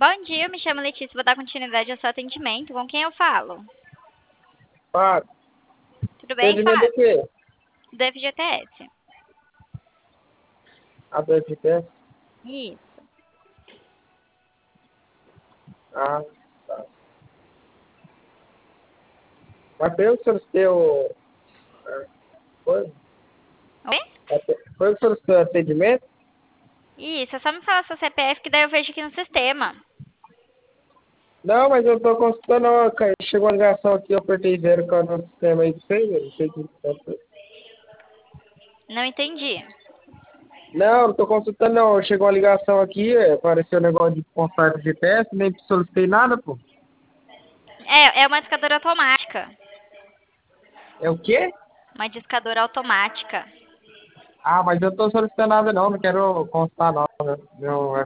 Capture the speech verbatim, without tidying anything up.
Bom dia, eu me chamo Letícia, vou dar continuidade ao seu atendimento. Com quem eu falo? Fábio, Tudo bem, atendimento do Fábio? quê? Do F G T S. A do F G T S? Isso. Ah, tá. Mas foi eu que solicitei o... é, Foi? Oi? Foi eu que solicitei o atendimento? Isso, é só me falar seu C P F que daí eu vejo aqui no sistema. Não, mas eu tô consultando, ó, cara. Chegou uma ligação aqui, eu apertei zero com o sistema aí de vocês, eu não sei o que aconteceu. Não entendi. Não, não tô consultando não. Chegou uma ligação aqui, é, apareceu um negócio de constar do G P S, nem solicitei nada, pô. É, é uma discadora automática. É o quê? Uma discadora automática. Ah, mas eu não tô solicitando nada não, não quero constar não, meu, meu